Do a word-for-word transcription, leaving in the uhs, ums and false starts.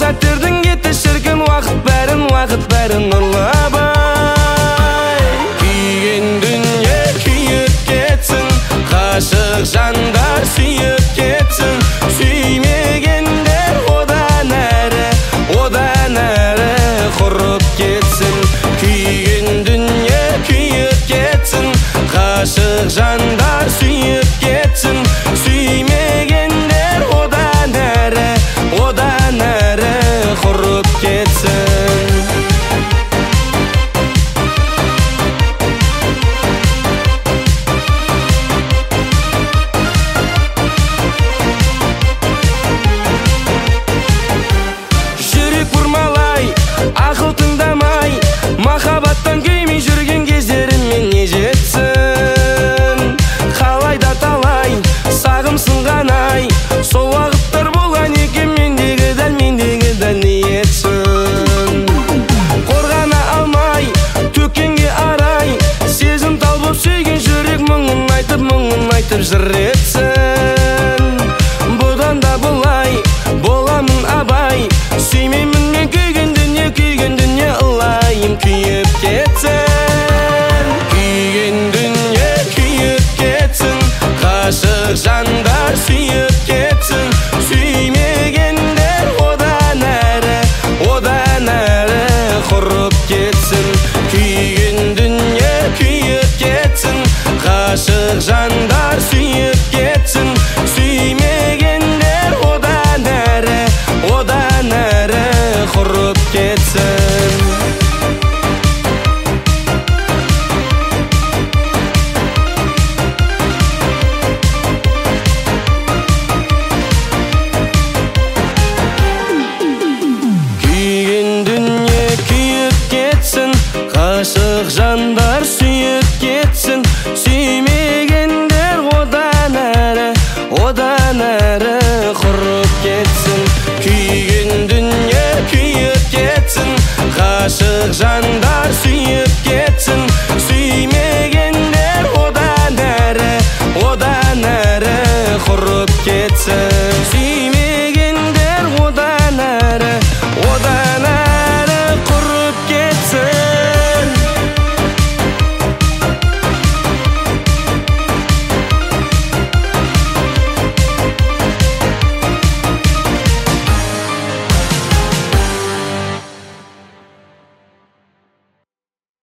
сәттердің кетті шіркін, уақыт бәрін, уақыт бәрін ұрлабай. Күйген дүние күйіп кетсін, ғашық жандар сүйіп кетсін, сүймегендер одан әрі, одан әрі құрып кетсін. Күйген дүние күйіп кетсін, ғашық жандар сүйіп кетсін, сүймегендер одан әрі, одан әрі құрып кетсін. Жүрек бұрмалай, ақыл тыңдамай, махаббаттан күймей жүрген кездеріммен не жетсін. Қалай да талай сағымсынған ай, сол уақыттар болған екен мендегі дәл, мендегі дәл ниетсін. Қорғана алмай төккенге арай, сезім тал боп сүйген жүрек мұңын айтып, мұңын айтып жыр етсін. Бұдан да бұлай боламын абай, сүймеймін мен күйген дүние, күйген дүние ылайым күйіп кетсін. Күйген дүние күйіп кетсін, ғашық жандар сүйіп кетсін, сүймегендер одан әрі, одан әрі құрып кетсін. Күйген дүние күйіп кетсін, ғашық жандар сүйіп кетсін, сүймегендер одан әрі, одан әрі құрып кетсін. Күйген дүние күйіп кетсін, ғашық жандар сүйіп кетсін, сүймегендер одан әрі, одан әрі құрып кетсін. Күйген дүние күйіп кетсін, ғашық жандар сүйіп